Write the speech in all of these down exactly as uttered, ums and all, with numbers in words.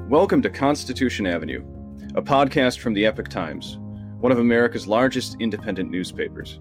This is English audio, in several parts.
Welcome to Constitution Avenue, a podcast from the Epoch Times, one of America's largest independent newspapers.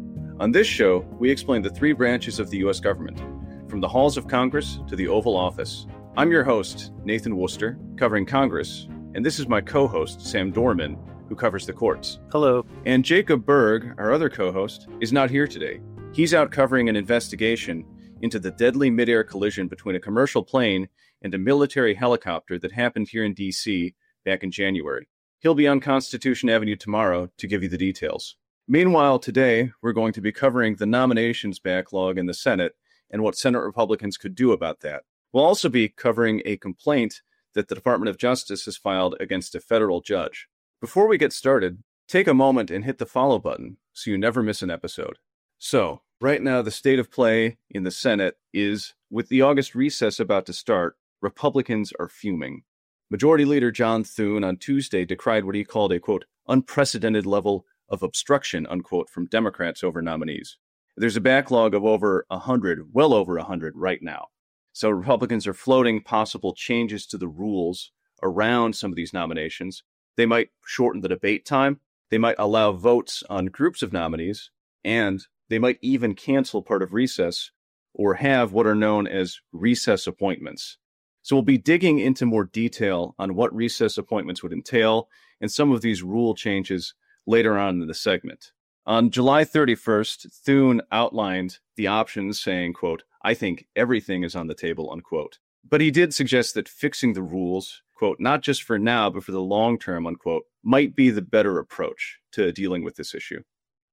On this show, we explain the three branches of the U S government, from the halls of Congress to the Oval Office. I'm your host, Nathan Worcester, covering Congress, and this is my co-host, Sam Dorman, who covers the courts. Hello. And Jacob Berg, our other co-host, is not here today. He's out covering an investigation into the deadly mid-air collision between a commercial plane and a military helicopter that happened here in D C back in January. He'll be on Constitution Avenue tomorrow to give you the details. Meanwhile, today, we're going to be covering the nominations backlog in the Senate and what Senate Republicans could do about that. We'll also be covering a complaint that the Department of Justice has filed against a federal judge. Before we get started, take a moment and hit the follow button so you never miss an episode. So, right now, the state of play in the Senate is, with the August recess about to start, Republicans are fuming. Majority Leader John Thune on Tuesday decried what he called a, quote, unprecedented level of obstruction, unquote, from Democrats over nominees. There's a backlog of over one hundred, well over one hundred right now. So Republicans are floating possible changes to the rules around some of these nominations. They might shorten the debate time, they might allow votes on groups of nominees, and they might even cancel part of recess or have what are known as recess appointments. So we'll be digging into more detail on what recess appointments would entail and some of these rule changes later on in the segment. On July thirty-first, Thune outlined the options saying, quote, I think everything is on the table, unquote. But he did suggest that fixing the rules, quote, not just for now, but for the long term, unquote, might be the better approach to dealing with this issue.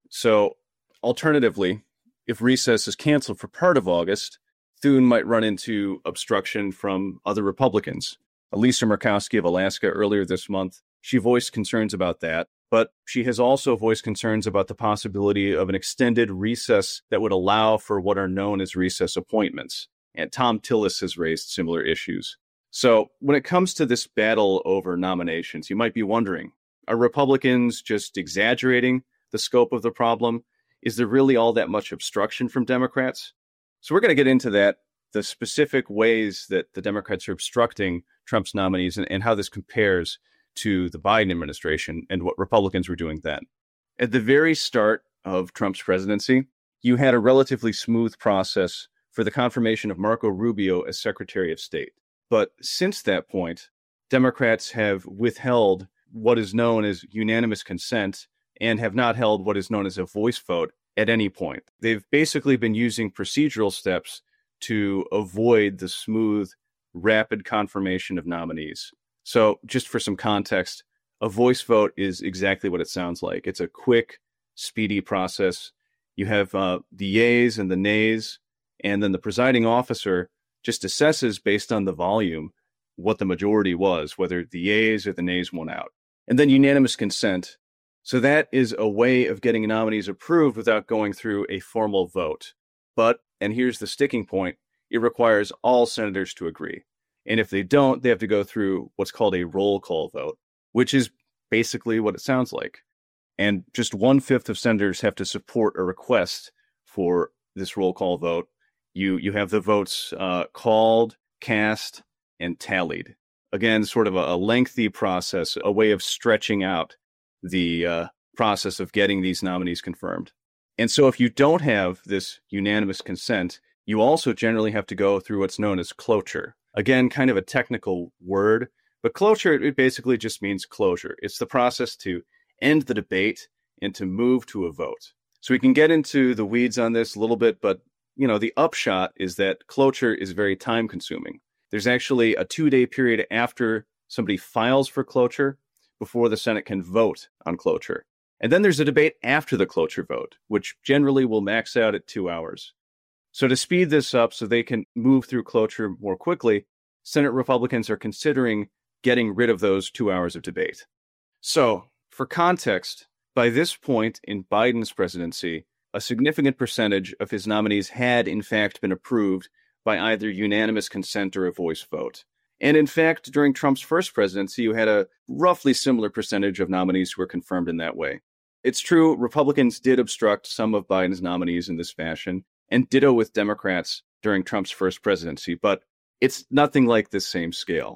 So alternatively, if recess is canceled for part of August, Thune might run into obstruction from other Republicans. Lisa Murkowski of Alaska earlier this month, she voiced concerns about that, but she has also voiced concerns about the possibility of an extended recess that would allow for what are known as recess appointments. And Thom Tillis has raised similar issues. So when it comes to this battle over nominations, you might be wondering, are Republicans just exaggerating the scope of the problem? Is there really all that much obstruction from Democrats? So we're going to get into that, the specific ways that the Democrats are obstructing Trump's nominees and, and how this compares to the Biden administration and what Republicans were doing then. At the very start of Trump's presidency, you had a relatively smooth process for the confirmation of Marco Rubio as Secretary of State. But since that point, Democrats have withheld what is known as unanimous consent and have not held what is known as a voice vote at any point. They've basically been using procedural steps to avoid the smooth, rapid confirmation of nominees. So just for some context, a voice vote is exactly what it sounds like. It's a quick, speedy process. You have uh, the yeas and the nays, and then the presiding officer just assesses based on the volume what the majority was, whether the yeas or the nays won out. And then unanimous consent. So that is a way of getting nominees approved without going through a formal vote. But, and here's the sticking point, it requires all senators to agree. And if they don't, they have to go through what's called a roll call vote, which is basically what it sounds like. And just one-fifth of senators have to support a request for this roll call vote. You, you have the votes uh, called, cast, and tallied. Again, sort of a, a lengthy process, a way of stretching out the uh, process of getting these nominees confirmed. And so if you don't have this unanimous consent, you also generally have to go through what's known as cloture. Again, kind of a technical word, but cloture, it basically just means closure. It's the process to end the debate and to move to a vote. So we can get into the weeds on this a little bit, but you know, the upshot is that cloture is very time consuming. There's actually a two-day period after somebody files for cloture before the Senate can vote on cloture. And then there's a debate after the cloture vote, which generally will max out at two hours. So to speed this up so they can move through cloture more quickly, Senate Republicans are considering getting rid of those two hours of debate. So, for context, by this point in Biden's presidency, a significant percentage of his nominees had in fact been approved by either unanimous consent or a voice vote. And in fact, during Trump's first presidency, you had a roughly similar percentage of nominees who were confirmed in that way. It's true, Republicans did obstruct some of Biden's nominees in this fashion, and ditto with Democrats during Trump's first presidency, but it's nothing like this same scale.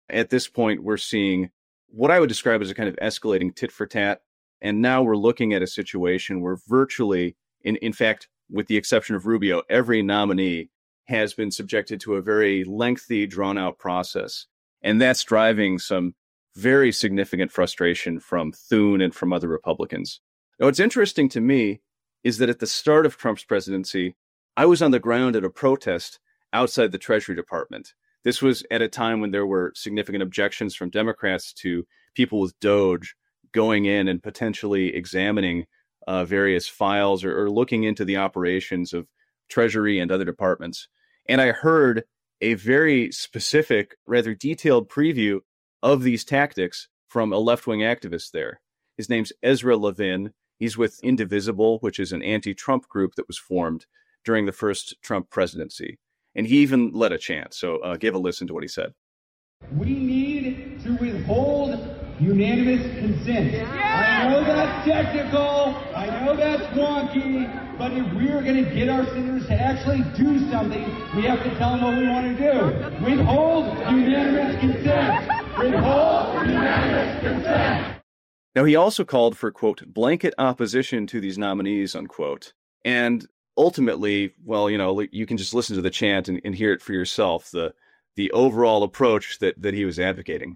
At this point, we're seeing what I would describe as a kind of escalating tit for tat. And now we're looking at a situation where virtually, in, in fact, with the exception of Rubio, every nominee has been subjected to a very lengthy, drawn-out process. And that's driving some very significant frustration from Thune and from other Republicans. Now, what's interesting to me is that at the start of Trump's presidency, I was on the ground at a protest outside the Treasury Department. This was at a time when there were significant objections from Democrats to people with Doge going in and potentially examining uh, various files or, or looking into the operations of Treasury and other departments. And I heard a very specific, rather detailed preview of these tactics from a left-wing activist there. His name's Ezra Levin. He's with Indivisible, which is an anti-Trump group that was formed during the first Trump presidency. And he even led a chant. So uh, give a listen to what he said. We need to withhold unanimous consent. Yeah. I know that's technical. I know that's wonky. But if we're going to get our senators to actually do something, we have to tell them what we want to do. Withhold unanimous consent. Withhold unanimous consent. Now, he also called for, quote, blanket opposition to these nominees, unquote. And ultimately, well, you know, you can just listen to the chant and, and hear it for yourself, the the overall approach that, that he was advocating.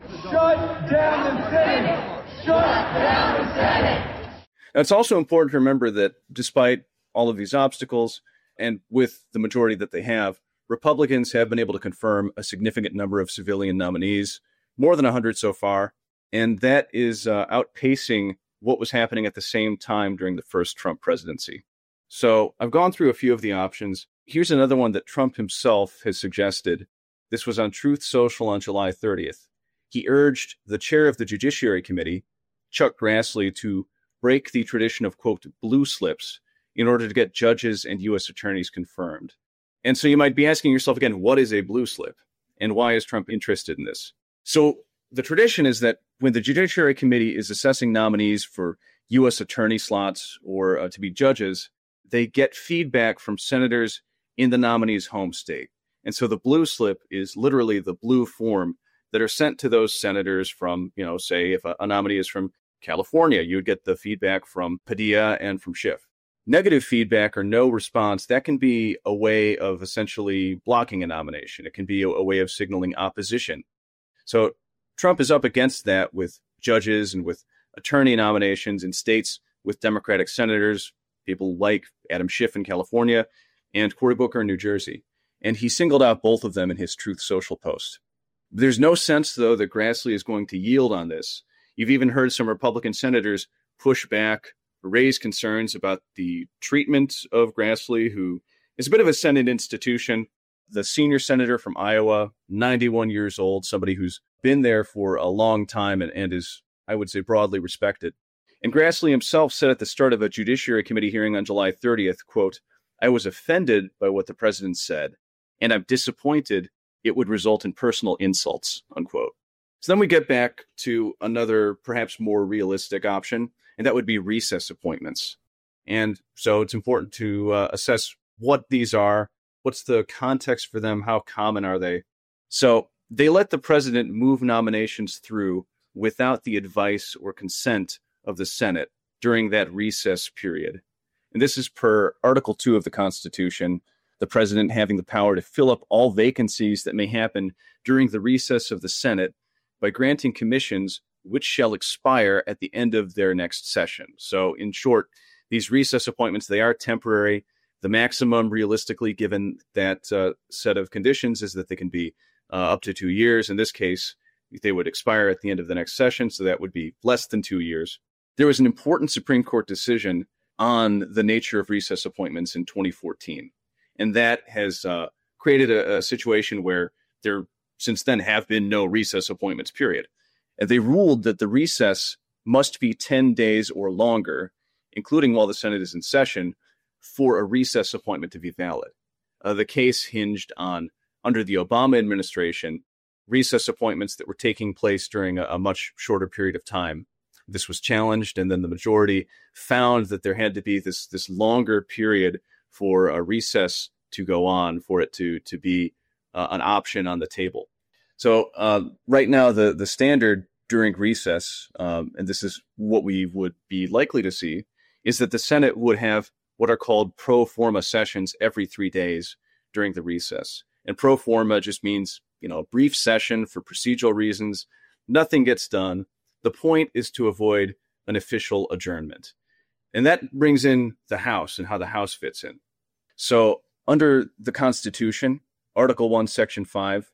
Shut down the Senate! Shut down the Senate! Now, it's also important to remember that despite all of these obstacles, and with the majority that they have, Republicans have been able to confirm a significant number of civilian nominees, more than one hundred so far, and that is uh, outpacing what was happening at the same time during the first Trump presidency. So I've gone through a few of the options. Here's another one that Trump himself has suggested. This was on Truth Social on July thirtieth. He urged the chair of the Judiciary Committee, Chuck Grassley, to break the tradition of, quote, blue slips in order to get judges and U S attorneys confirmed. And so you might be asking yourself again, what is a blue slip? And why is Trump interested in this? So the tradition is that when the Judiciary Committee is assessing nominees for U S attorney slots or uh, to be judges, they get feedback from senators in the nominee's home state. And so the blue slip is literally the blue form that are sent to those senators from, you know, say if a, a nominee is from California, you would get the feedback from Padilla and from Schiff. Negative feedback or no response, that can be a way of essentially blocking a nomination. It can be a, a way of signaling opposition. So Trump is up against that with judges and with attorney nominations in states with Democratic senators, people like Adam Schiff in California and Cory Booker in New Jersey. And he singled out both of them in his Truth Social post. There's no sense, though, that Grassley is going to yield on this. You've even heard some Republican senators push back, raise concerns about the treatment of Grassley, who is a bit of a Senate institution. The senior senator from Iowa, ninety-one years old, somebody who's been there for a long time and, and is, I would say, broadly respected. And Grassley himself said at the start of a Judiciary Committee hearing on July thirtieth, quote, I was offended by what the president said, and I'm disappointed it would result in personal insults, unquote. So then we get back to another, perhaps more realistic option, and that would be recess appointments. And so it's important to uh, assess what these are, what's the context for them, how common are they? So they let the president move nominations through without the advice or consent of the Senate during that recess period. And this is per Article two of the Constitution, the president having the power to fill up all vacancies that may happen during the recess of the Senate by granting commissions which shall expire at the end of their next session. So in short, these recess appointments, they are temporary. The maximum, realistically, given that uh, set of conditions, is that they can be uh, up to two years. In this case, they would expire at the end of the next session, so that would be less than two years. There was an important Supreme Court decision on the nature of recess appointments in twenty fourteen. And that has uh, created a, a situation where there, since then, have been no recess appointments, period. And they ruled that the recess must be ten days or longer, including while the Senate is in session, for a recess appointment to be valid. Uh, the case hinged on, under the Obama administration, recess appointments that were taking place during a, a much shorter period of time. This was challenged, and then the majority found that there had to be this, this longer period for a recess to go on, for it to, to be uh, an option on the table. So uh, right now, the, the standard during recess, um, and this is what we would be likely to see, is that the Senate would have what are called pro forma sessions every three days during the recess. And pro forma just means, you know, a brief session for procedural reasons. Nothing gets done. The point is to avoid an official adjournment. And that brings in the House and how the House fits in. So under the Constitution, Article one, Section five,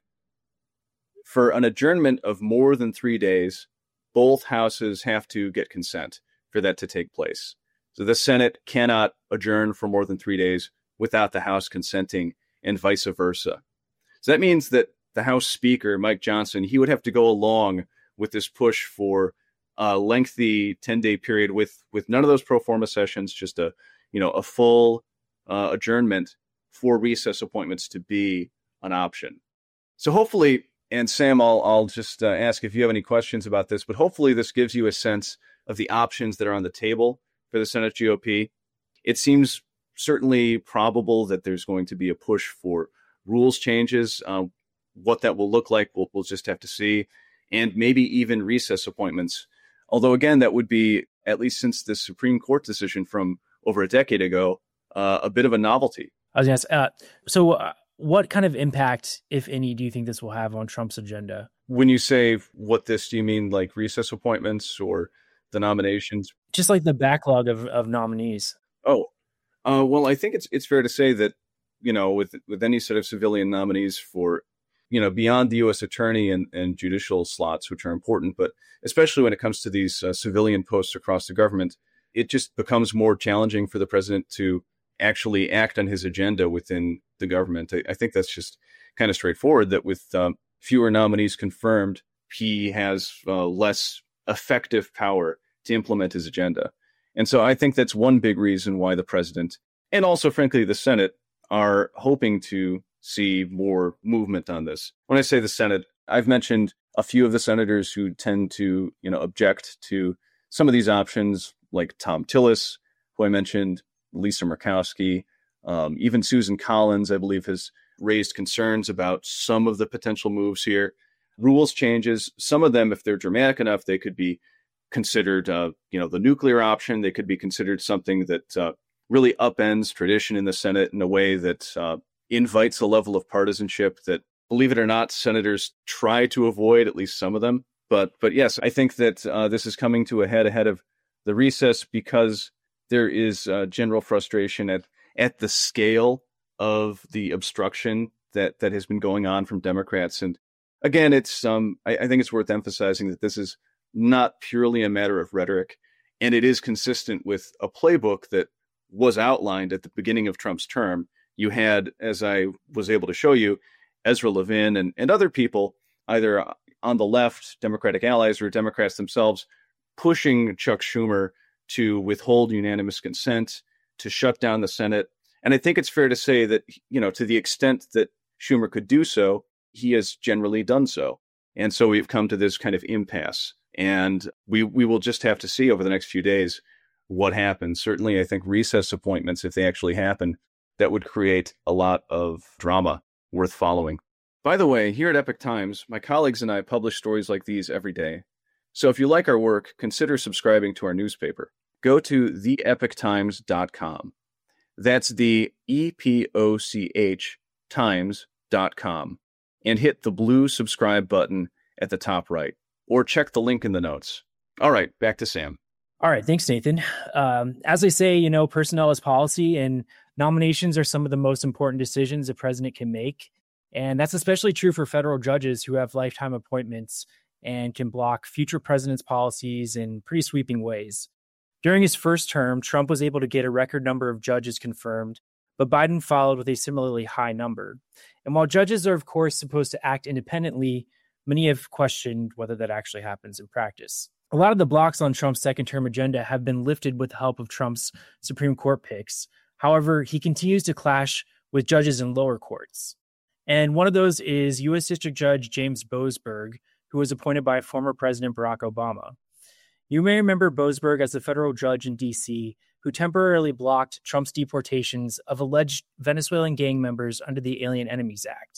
for an adjournment of more than three days, both houses have to get consent for that to take place. So the Senate cannot adjourn for more than three days without the House consenting, and vice versa. So that means that the House Speaker, Mike Johnson, he would have to go along with this push for a lengthy ten-day period with with none of those pro forma sessions, just a you know a full uh, adjournment for recess appointments to be an option. So hopefully, and Sam, I'll, I'll just uh, ask if you have any questions about this, but hopefully this gives you a sense of the options that are on the table for the Senate G O P. It seems certainly probable that there's going to be a push for rules changes. Uh, what that will look like, we'll, we'll just have to see. And maybe even recess appointments. Although, again, that would be, at least since the Supreme Court decision from over a decade ago, uh, a bit of a novelty. I was going to ask, uh, so uh, what kind of impact, if any, do you think this will have on Trump's agenda? When you say what this, do you mean like recess appointments or the nominations? Just like the backlog of, of nominees. Oh, uh, well, I think it's it's fair to say that, you know, with with any sort of civilian nominees for, you know, beyond the U S attorney and, and judicial slots, which are important, but especially when it comes to these uh, civilian posts across the government, it just becomes more challenging for the president to actually act on his agenda within the government. I, I think that's just kind of straightforward, that with um, fewer nominees confirmed, he has uh, less effective power to implement his agenda. And so I think that's one big reason why the president, and also, frankly, the Senate, are hoping to see more movement on this. When I say the Senate, I've mentioned a few of the senators who tend to, you know, object to some of these options, like Tom Tillis, who I mentioned, Lisa Murkowski, um, even Susan Collins, I believe, has raised concerns about some of the potential moves here. Rules changes, some of them, if they're dramatic enough, they could be considered, uh, you know, the nuclear option. They could be considered something that uh, really upends tradition in the Senate in a way that uh, invites a level of partisanship that, believe it or not, senators try to avoid, at least some of them. But but yes, I think that uh, this is coming to a head ahead of the recess because there is uh, general frustration at at the scale of the obstruction that that has been going on from Democrats. And again, it's um, I, I think it's worth emphasizing that this is not purely a matter of rhetoric, and it is consistent with a playbook that was outlined at the beginning of Trump's term. You had, as I was able to show you, Ezra Levin and, and other people, either on the left, Democratic allies, or Democrats themselves, pushing Chuck Schumer to withhold unanimous consent, to shut down the Senate. And I think it's fair to say that, you know, to the extent that Schumer could do so, he has generally done so. And so we've come to this kind of impasse. And we we will just have to see over the next few days what happens. Certainly, I think recess appointments, if they actually happen, that would create a lot of drama worth following. By the way, here at Epoch Times, my colleagues and I publish stories like these every day. So if you like our work, consider subscribing to our newspaper. Go to the epoch times dot com. That's the E P O C H times dot com. And hit the blue subscribe button at the top right. Or check the link in the notes. All right, back to Sam. All right, thanks, Nathan. Um, as I say, you know, personnel is policy, and nominations are some of the most important decisions a president can make. And that's especially true for federal judges who have lifetime appointments and can block future presidents' policies in pretty sweeping ways. During his first term, Trump was able to get a record number of judges confirmed, but Biden followed with a similarly high number. And while judges are, of course, supposed to act independently, many have questioned whether that actually happens in practice. A lot of the blocks on Trump's second-term agenda have been lifted with the help of Trump's Supreme Court picks. However, he continues to clash with judges in lower courts. And one of those is U S District Judge James Boasberg, who was appointed by former President Barack Obama. You may remember Boasberg as a federal judge in D C who temporarily blocked Trump's deportations of alleged Venezuelan gang members under the Alien Enemies Act.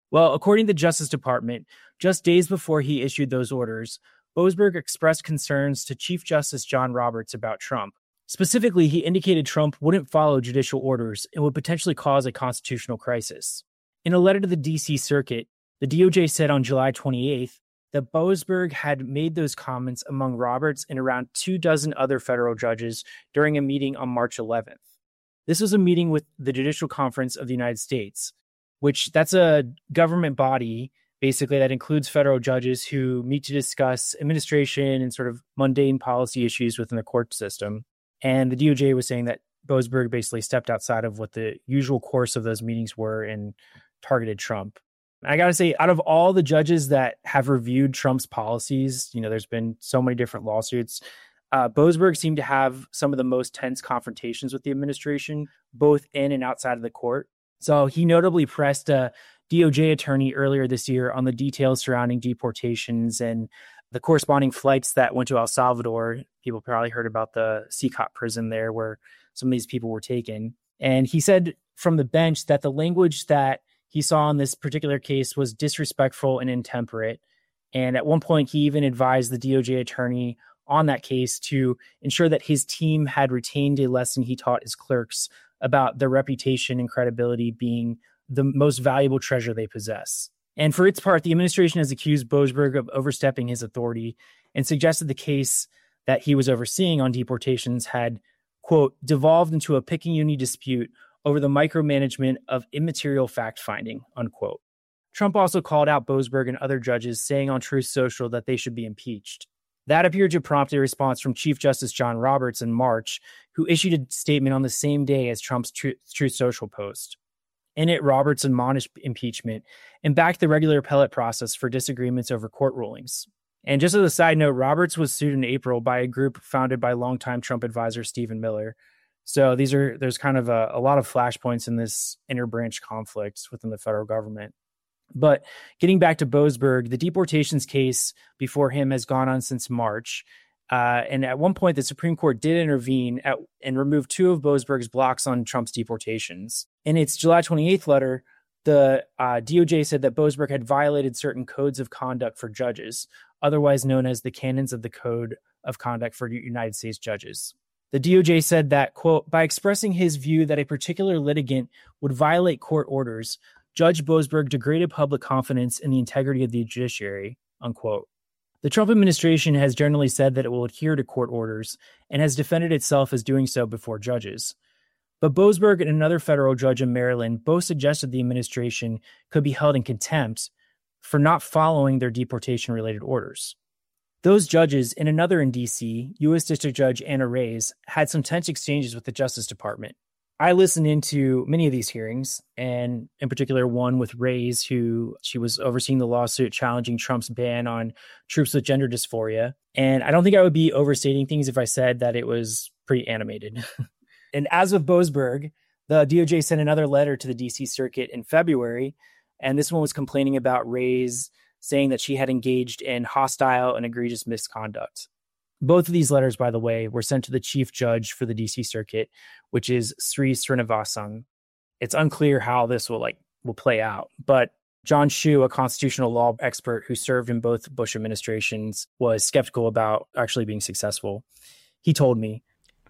Well, according to the Justice Department, just days before he issued those orders, Boasberg expressed concerns to Chief Justice John Roberts about Trump. Specifically, he indicated Trump wouldn't follow judicial orders and would potentially cause a constitutional crisis. In a letter to the D C Circuit, the D O J said on July twenty-eighth that Boasberg had made those comments among Roberts and around two dozen other federal judges during a meeting on March eleventh. This was a meeting with the Judicial Conference of the United States, which that's a government body, basically, that includes federal judges who meet to discuss administration and sort of mundane policy issues within the court system. And the D O J was saying that Boasberg basically stepped outside of what the usual course of those meetings were and targeted Trump. I got to say, out of all the judges that have reviewed Trump's policies, you know, there's been so many different lawsuits. Uh, Boasberg seemed to have some of the most tense confrontations with the administration, both in and outside of the court. So he notably pressed a D O J attorney earlier this year on the details surrounding deportations and the corresponding flights that went to El Salvador. People probably heard about the Secot prison there where some of these people were taken. And he said from the bench that the language that he saw in this particular case was disrespectful and intemperate. And at one point, he even advised the D O J attorney on that case to ensure that his team had retained a lesson he taught his clerks about their reputation and credibility being the most valuable treasure they possess. And for its part, the administration has accused Boasberg of overstepping his authority and suggested the case that he was overseeing on deportations had, quote, devolved into a picayune dispute over the micromanagement of immaterial fact-finding, unquote. Trump also called out Boasberg and other judges, saying on Truth Social that they should be impeached. That appeared to prompt a response from Chief Justice John Roberts in March, who issued a statement on the same day as Trump's Truth, Truth Social post. In it, Roberts admonished impeachment and backed the regular appellate process for disagreements over court rulings. And just as a side note, Roberts was sued in April by a group founded by longtime Trump advisor Stephen Miller. So these are there's kind of a, a lot of flashpoints in this interbranch conflict within the federal government. But getting back to Boasberg, the deportations case before him has gone on since March. Uh, and at one point, the Supreme Court did intervene at, and remove two of Boasberg's blocks on Trump's deportations. In its July twenty-eighth letter, the uh, D O J said that Boasberg had violated certain codes of conduct for judges, otherwise known as the canons of the Code of Conduct for United States judges. The D O J said that, quote, by expressing his view that a particular litigant would violate court orders, Judge Boasberg degraded public confidence in the integrity of the judiciary, unquote. The Trump administration has generally said that it will adhere to court orders and has defended itself as doing so before judges. But Boasberg and another federal judge in Maryland both suggested the administration could be held in contempt for not following their deportation-related orders. Those judges and another in D C, U S District Judge Anna Reyes, had some tense exchanges with the Justice Department. I listened into many of these hearings, and in particular one with Reyes, who she was overseeing the lawsuit challenging Trump's ban on troops with gender dysphoria. And I don't think I would be overstating things if I said that it was pretty animated. And as with Boasberg, the D O J sent another letter to the D C Circuit in February, and this one was complaining about Reyes, saying that she had engaged in hostile and egregious misconduct. Both of these letters, by the way, were sent to the chief judge for the D C Circuit, which is Sri Srinivasan. It's unclear how this will like will play out, but John Hsu, a constitutional law expert who served in both Bush administrations, was skeptical about actually being successful. He told me,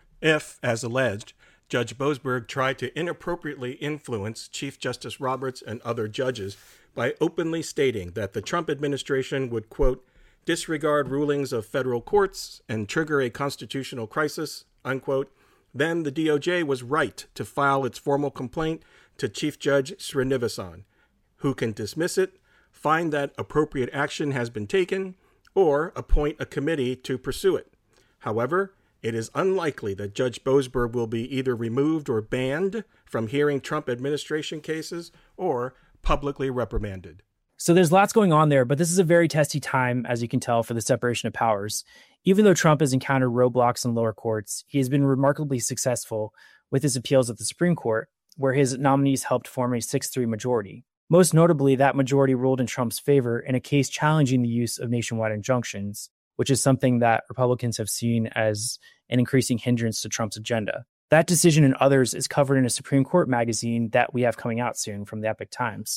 if, as alleged, Judge Boasberg tried to inappropriately influence Chief Justice Roberts and other judges by openly stating that the Trump administration would, quote, disregard rulings of federal courts and trigger a constitutional crisis, unquote, then the D O J was right to file its formal complaint to Chief Judge Srinivasan, who can dismiss it, find that appropriate action has been taken, or appoint a committee to pursue it. However, it is unlikely that Judge Boasberg will be either removed or banned from hearing Trump administration cases or publicly reprimanded. So there's lots going on there, but this is a very testy time, as you can tell, for the separation of powers. Even though Trump has encountered roadblocks in lower courts, he has been remarkably successful with his appeals at the Supreme Court, where his nominees helped form a six three majority. Most notably, that majority ruled in Trump's favor in a case challenging the use of nationwide injunctions, which is something that Republicans have seen as an increasing hindrance to Trump's agenda. That decision and others is covered in a Supreme Court magazine that we have coming out soon from the Epoch Times.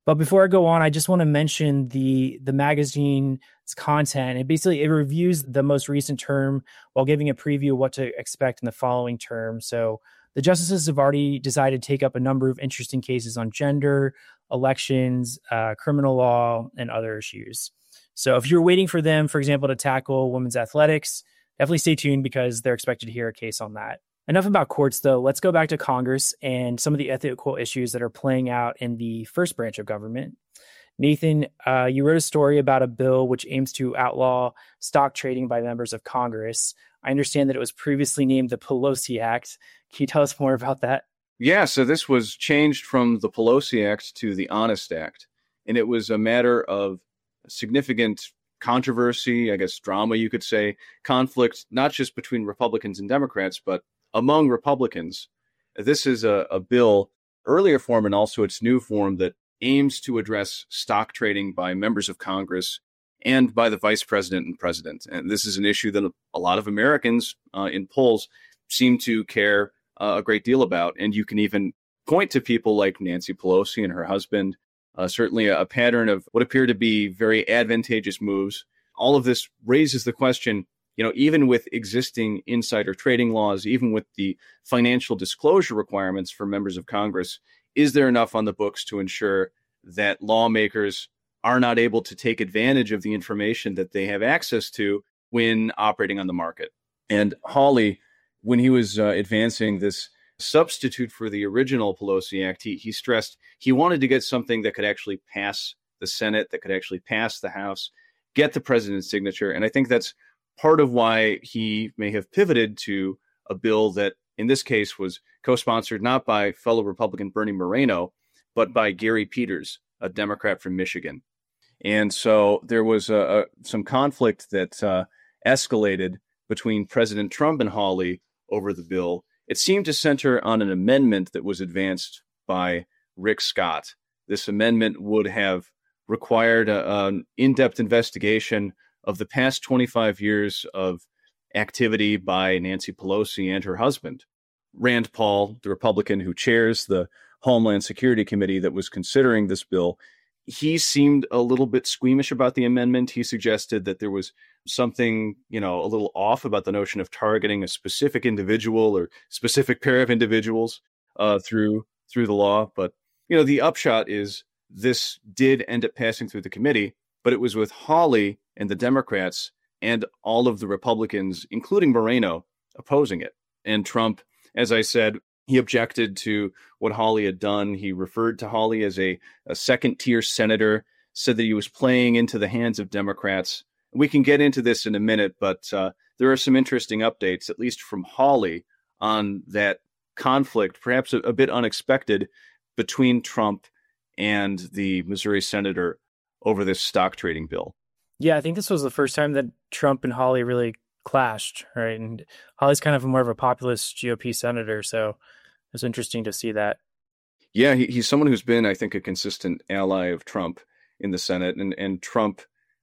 But before I go on, I just want to mention the the magazine's content. It basically it reviews the most recent term while giving a preview of what to expect in the following term. So the justices have already decided to take up a number of interesting cases on gender, elections, uh, criminal law, and other issues. So if you're waiting for them, for example, to tackle women's athletics, definitely stay tuned because they're expected to hear a case on that. Enough about courts, though. Let's go back to Congress and some of the ethical issues that are playing out in the first branch of government. Nathan, uh, you wrote a story about a bill which aims to outlaw stock trading by members of Congress. I understand that it was previously named the Pelosi Act. Can you tell us more about that? Yeah, so this was changed from the Pelosi Act to the Honest Act. And it was a matter of significant controversy, I guess drama, you could say, conflict, not just between Republicans and Democrats, but among Republicans. This is a, a bill, earlier form and also its new form, that aims to address stock trading by members of Congress and by the vice president and president. And this is an issue that a lot of Americans uh, in polls seem to care uh, a great deal about. And you can even point to people like Nancy Pelosi and her husband, uh, certainly a, a pattern of what appear to be very advantageous moves. All of this raises the question, you know, even with existing insider trading laws, even with the financial disclosure requirements for members of Congress, is there enough on the books to ensure that lawmakers are not able to take advantage of the information that they have access to when operating on the market? And Hawley, when he was uh, advancing this substitute for the original Pelosi Act, he, he stressed he wanted to get something that could actually pass the Senate, that could actually pass the House, get the president's signature. And I think that's part of why he may have pivoted to a bill that, in this case, was co-sponsored not by fellow Republican Bernie Moreno, but by Gary Peters, a Democrat from Michigan. And so there was a, a, some conflict that uh, escalated between President Trump and Hawley over the bill. It seemed to center on an amendment that was advanced by Rick Scott. This amendment would have required a, an in-depth investigation of the past twenty-five years of activity by Nancy Pelosi and her husband. Rand Paul, the Republican who chairs the Homeland Security Committee that was considering this bill, he seemed a little bit squeamish about the amendment. He suggested that there was something, you know, a little off about the notion of targeting a specific individual or specific pair of individuals uh, through through the law. But, you know, the upshot is this did end up passing through the committee, but it was with Hawley and the Democrats and all of the Republicans, including Moreno, opposing it. And Trump, as I said, he objected to what Hawley had done. He referred to Hawley as a, a second-tier senator, said that he was playing into the hands of Democrats. We can get into this in a minute, but uh, there are some interesting updates, at least from Hawley, on that conflict, perhaps a, a bit unexpected, between Trump and the Missouri senator over this stock trading bill. Yeah, I think this was the first time that Trump and Hawley really clashed, right? And Hawley's kind of more of a populist G O P senator, so it's interesting to see that. Yeah, he, he's someone who's been, I think, a consistent ally of Trump in the Senate. And and Trump,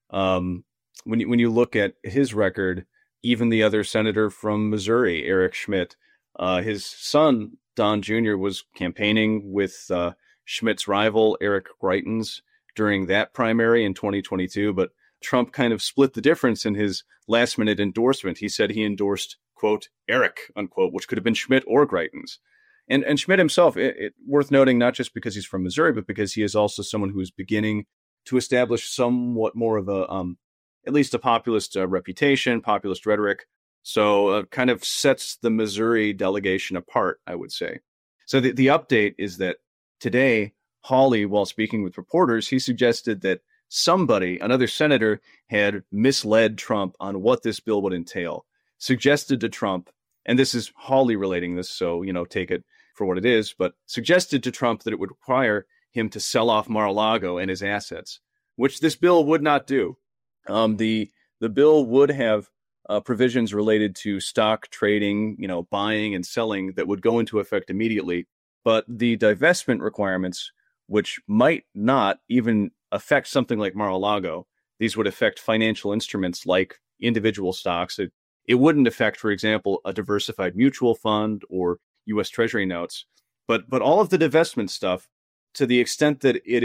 um, when you, when you look at his record, even the other senator from Missouri, Eric Schmidt, uh, his son, Don Junior, was campaigning with uh, Schmidt's rival, Eric Greitens, during that primary in twenty twenty-two, but Trump kind of split the difference in his last minute endorsement. He said he endorsed, quote, Eric, unquote, which could have been Schmidt or Greitens. And and Schmidt himself, it, it, worth noting, not just because he's from Missouri, but because he is also someone who is beginning to establish somewhat more of a, um, at least a populist uh, reputation, populist rhetoric. So uh, kind of sets the Missouri delegation apart, I would say. So the, the update is that today, Hawley, while speaking with reporters, he suggested that somebody, another senator, had misled Trump on what this bill would entail, suggested to Trump, and this is Hawley relating this, so, you know, take it for what it is, but suggested to Trump that it would require him to sell off Mar-a-Lago and his assets, which this bill would not do. Um, the the bill would have uh, provisions related to stock trading, you know, buying and selling that would go into effect immediately, but the divestment requirements, which might not even affect something like Mar-a-Lago, these would affect financial instruments like individual stocks. It, it wouldn't affect, for example, a diversified mutual fund or U S Treasury notes. But but all of the divestment stuff, to the extent that it is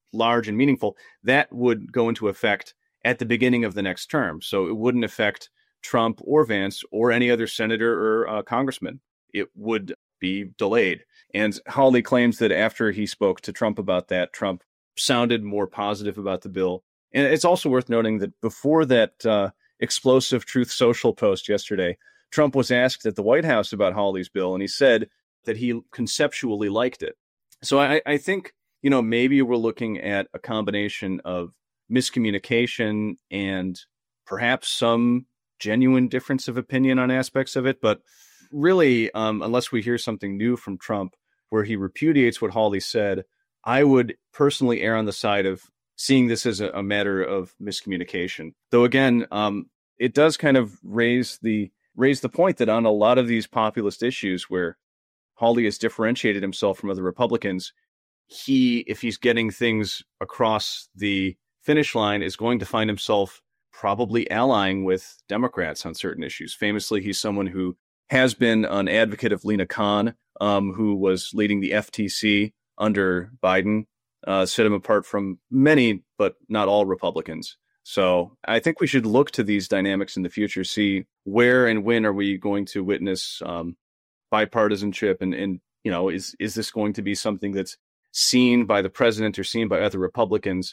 large and meaningful, that would go into effect at the beginning of the next term. So it wouldn't affect Trump or Vance or any other senator or uh, congressman. It would be delayed. And Hawley claims that after he spoke to Trump about that, Trump sounded more positive about the bill. And it's also worth noting that before that uh, explosive Truth Social post yesterday, Trump was asked at the White House about Hawley's bill, and he said that he conceptually liked it. So I, I think, you know, maybe we're looking at a combination of miscommunication and perhaps some genuine difference of opinion on aspects of it. But really, um, unless we hear something new from Trump where he repudiates what Hawley said, I would personally err on the side of seeing this as a, a matter of miscommunication. Though, again, um, it does kind of raise the raise the point that on a lot of these populist issues where Hawley has differentiated himself from other Republicans, he, if he's getting things across the finish line, is going to find himself probably allying with Democrats on certain issues. Famously, he's someone who has been an advocate of Lina Khan, um, who was leading the F T C under Biden, uh, set him apart from many, but not all Republicans. So I think we should look to these dynamics in the future, see where and when are we going to witness um, bipartisanship, and, and you know, is is this going to be something that's seen by the president or seen by other Republicans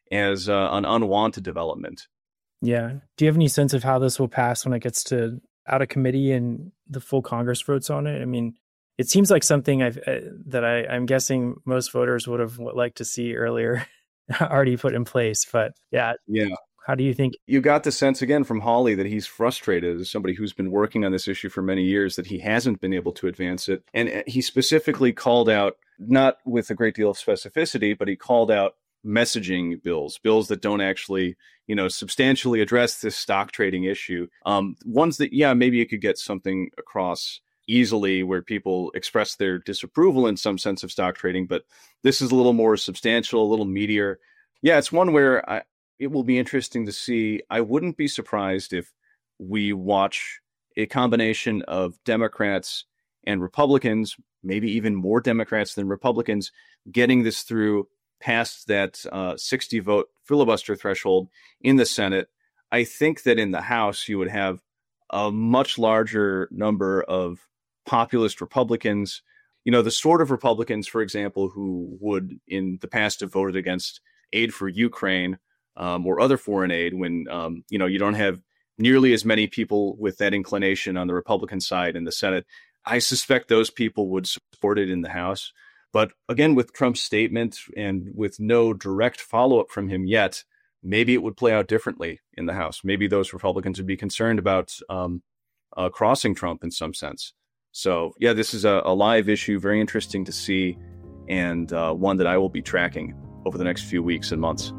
as uh, an unwanted development? Yeah. Do you have any sense of how this will pass when it gets to out of committee and the full Congress votes on it? I mean, it seems like something I've, uh, that I, I'm guessing most voters would have liked to see earlier already put in place. But yeah. Yeah. How do you think? You got the sense again from Hawley that he's frustrated as somebody who's been working on this issue for many years, that he hasn't been able to advance it. And he specifically called out, not with a great deal of specificity, but he called out messaging bills, bills that don't actually, you know, substantially address this stock trading issue. Um, ones that, yeah, maybe you could get something across easily where people express their disapproval in some sense of stock trading, but this is a little more substantial, a little meatier. Yeah, it's one where I, it will be interesting to see. I wouldn't be surprised if we watch a combination of Democrats and Republicans, maybe even more Democrats than Republicans, getting this through past that uh, sixty vote filibuster threshold in the Senate. I think that in the House, you would have a much larger number of populist Republicans, you know, the sort of Republicans, for example, who would in the past have voted against aid for Ukraine um, or other foreign aid when, um, you know, you don't have nearly as many people with that inclination on the Republican side in the Senate. I suspect those people would support it in the House. But again, with Trump's statement and with no direct follow-up from him yet, maybe it would play out differently in the House. Maybe those Republicans would be concerned about um, uh, crossing Trump in some sense. So, yeah, this is a, a live issue, very interesting to see, and uh, one that I will be tracking over the next few weeks and months.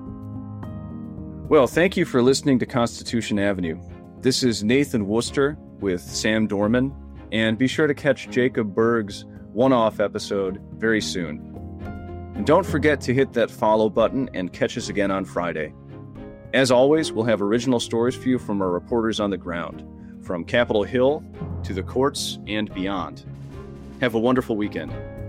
Well, thank you for listening to Constitution Avenue. This is Nathan Worcester with Sam Dorman, and be sure to catch Jacob Berg's one-off episode very soon. And don't forget to hit that follow button and catch us again on Friday. As always, we'll have original stories for you from our reporters on the ground, from Capitol Hill to the courts and beyond. Have a wonderful weekend.